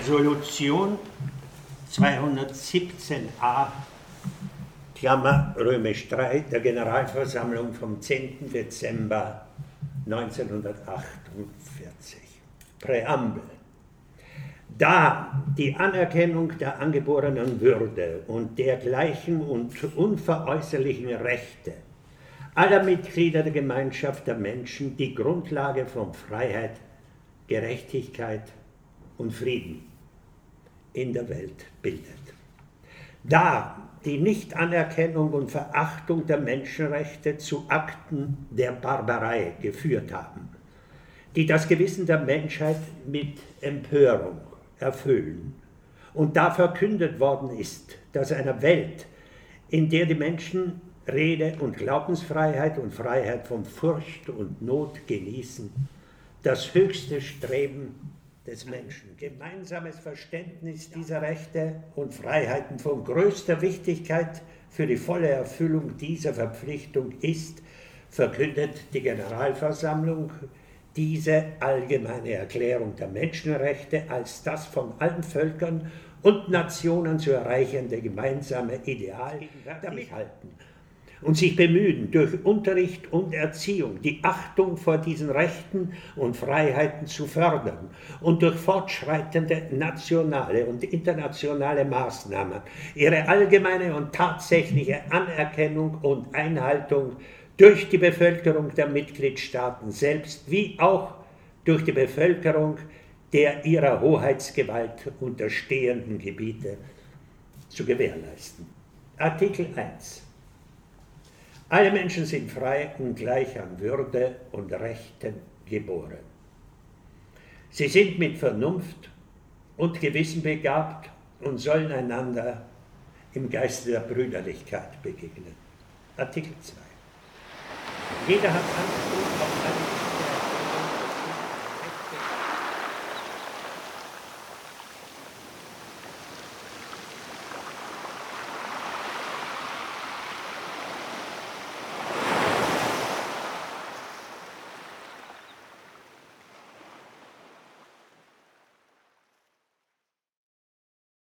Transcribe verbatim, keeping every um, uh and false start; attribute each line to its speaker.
Speaker 1: Resolution zweihundertsiebzehn a, Klammer römisch drei, der Generalversammlung vom zehnten Dezember neunzehnhundertachtundvierzig. Präambel. Da die Anerkennung der angeborenen Würde und dergleichen und unveräußerlichen Rechte aller Mitglieder der Gemeinschaft der Menschen die Grundlage von Freiheit, Gerechtigkeit und Frieden in der Welt bildet. Da die Nichtanerkennung und Verachtung der Menschenrechte zu Akten der Barbarei geführt haben, die das Gewissen der Menschheit mit Empörung erfüllen, und da verkündet worden ist, dass einer Welt, in der die Menschen Rede- und Glaubensfreiheit und Freiheit von Furcht und Not genießen, das höchste Streben des Menschen, gemeinsames Verständnis dieser Rechte und Freiheiten von größter Wichtigkeit für die volle Erfüllung dieser Verpflichtung ist, verkündet die Generalversammlung diese allgemeine Erklärung der Menschenrechte als das von allen Völkern und Nationen zu erreichende gemeinsame Ideal damit halten und sich bemühen, durch Unterricht und Erziehung die Achtung vor diesen Rechten und Freiheiten zu fördern und durch fortschreitende nationale und internationale Maßnahmen ihre allgemeine und tatsächliche Anerkennung und Einhaltung durch die Bevölkerung der Mitgliedstaaten selbst, wie auch durch die Bevölkerung der ihrer Hoheitsgewalt unterstehenden Gebiete zu gewährleisten. Artikel eins. Alle Menschen sind frei und gleich an Würde und Rechten geboren. Sie sind mit Vernunft und Gewissen begabt und sollen einander im Geiste der Brüderlichkeit begegnen. Artikel zwei. Jeder hat Anspruch